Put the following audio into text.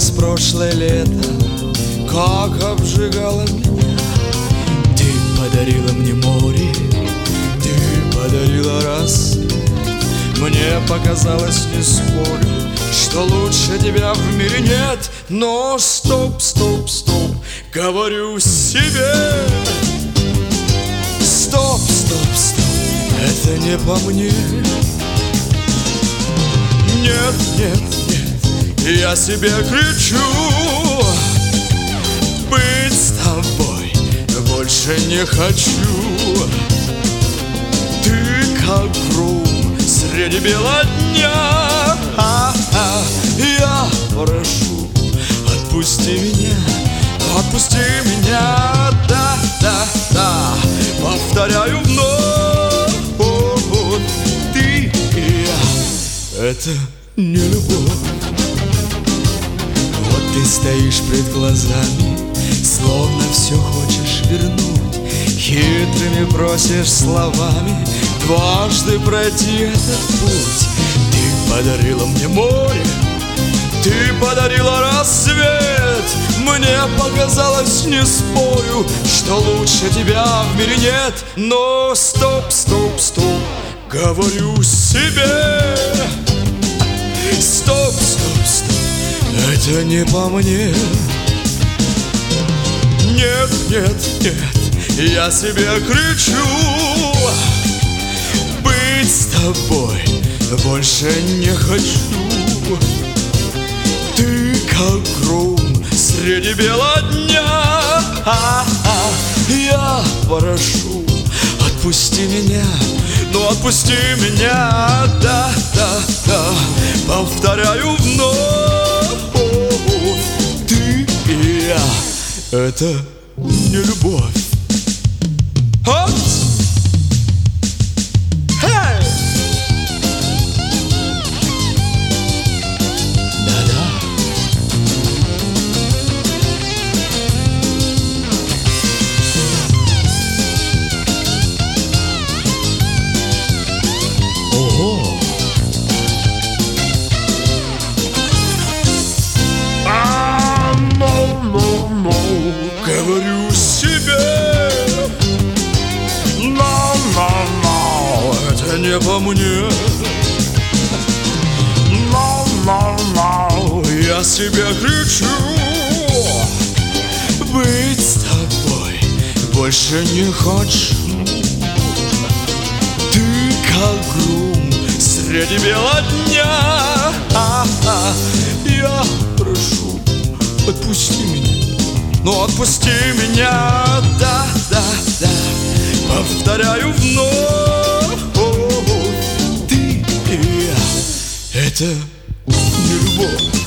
вспомнилось прошлое лето, как обжигало меня. Ты подарила мне море, ты подарила рассвет. Мне показалось, не спорю, что лучше тебя в мире нет. Но стоп, стоп, стоп, говорю себе. Стоп, стоп, стоп, это не по мне. Нет, нет, нет, я себе кричу: быть с тобой больше не хочу. Ты как гром среди бела дня. Я прошу, отпусти меня, отпусти меня. Да, да, да, повторяю вновь. Ты и я — это не любовь. Вот ты стоишь пред глазами, словно все хочешь вернуть. Хитрыми просишь словами дважды пройти этот путь. Ты подарила мне море, ты подарила рассвет. Мне показалось, не спорю, что лучше тебя в мире нет. Но стоп, стоп, стоп, говорю себе. Стоп, стоп, стоп, это не по мне. Нет, нет, нет, я себе кричу: быть с тобой больше не хочу. Ты как гром среди бела дня. Я прошу, отпусти меня, ну отпусти меня. Да, да, да, повторяю вновь. Ты и я — это не любовь. Говорю себе. No, no, no, это не по мне. No, no, no, я себе кричу: быть с тобой больше не хочу. Ты как гром среди бела дня. Я прошу, отпусти меня, ну отпусти меня. Да, да, да, повторяю вновь. Ты и я — это не любовь.